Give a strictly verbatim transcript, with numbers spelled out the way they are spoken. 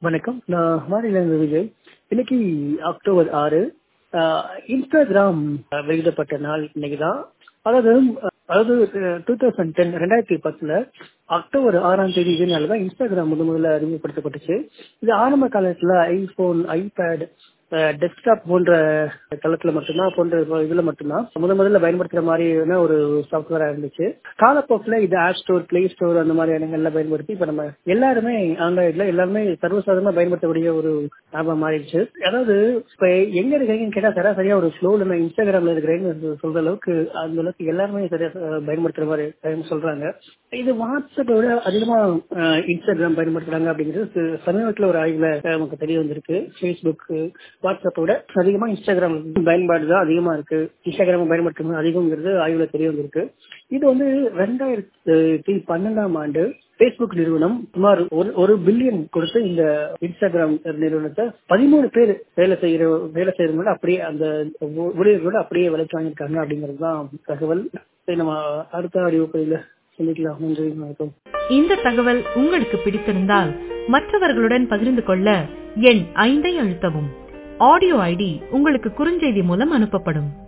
வணக்கம். நான் மாநில விஜய். இன்னைக்கு அக்டோபர் ஆறு. இன்ஸ்டாகிராம் வெளியிடப்பட்ட நாள் இன்னைக்குதான். அதாவது அதாவது டூ தௌசண்ட் டென் ரெண்டாயிரத்தி பத்துல அக்டோபர் ஆறாம் தேதி இதே நாள்தான் இன்ஸ்டாகிராம் முத முதல்ல அறிமுகப்படுத்தப்பட்டுச்சு. இது ஆரம்ப காலத்துல ஐபோன், ஐபேட், டெஸ்க்டாப் போன்ற தளத்துல மட்டும்தான் போன்ற இதுல மட்டும்தான் முத முதல்ல பயன்படுத்துற மாதிரியான ஒரு சாப்ட்வேரா இருந்துச்சு. காலப்போக்கில் இது ஆப் ஸ்டோர், பிளே ஸ்டோர் அந்த மாதிரி இடங்கள்ல பயன்படுத்தி இப்ப நம்ம எல்லாருமே ஆண்ட்ராய்ட்ல எல்லாருமே சர்வசாதாரணமா பயன்படுத்தக்கூடிய ஒரு ஆப்பா மாறிடுச்சு. அதாவது இப்ப எங்க இருக்கீங்கன்னு கேட்டா சராசரியா ஒரு ஃப்ளோல நான் இன்ஸ்டாகிராம்ல இருக்கிறேன்னு சொல்ற அளவுக்கு அந்த அளவுக்கு எல்லாருமே சரியா பயன்படுத்துற மாதிரி சொல்றாங்க. இது வாட்ஸ்அப்பை விட அதிகமா இன்ஸ்டாகிராம் பயன்படுத்துறாங்க அப்படிங்கிறது சமீபத்தில் ஒரு ஆய்வுல நமக்கு தெரிய வந்திருக்கு. ஃபேஸ்புக், வாட்ஸ்அப்பை விட அதிகமா இன்ஸ்டாகிராம் பயன்பாடு தான் அதிகமா இருக்கு. இன்ஸ்டாகிராம் பயன்படுத்தும் அதிகம்ங்கிறது ஆய்வுல தெரிய வந்திருக்கு. இது வந்து ரெண்டாயிரத்தி பன்னெண்டாம் ஆண்டு பேஸ்புக் நிறுவனம் சுமார் ஒரு பில்லியன் கொடுத்து இந்த இன்ஸ்டாகிராம் நிறுவனத்தை பதிமூணு பேர் வேலை செய்யற வேலை செய்யறவங்களோட அப்படியே அந்த ஊழியர்களோட அப்படியே விலைக்கு வாங்கியிருக்காங்க அப்படிங்கிறதுதான் தகவல். நம்ம அடுத்த அறிவிப்பதில் சொல்லிக்கலாம். நன்றி, வணக்கம். இந்த தகவல் உங்களுக்கு பிடித்திருந்தால் மற்றவர்களுடன் பகிர்ந்து கொள்ள எண் ஐந்தை அழுத்தவும். ஆடியோ ஐடி உங்களுக்கு குறுஞ்செய்தி மூலம் அனுப்பப்படும்.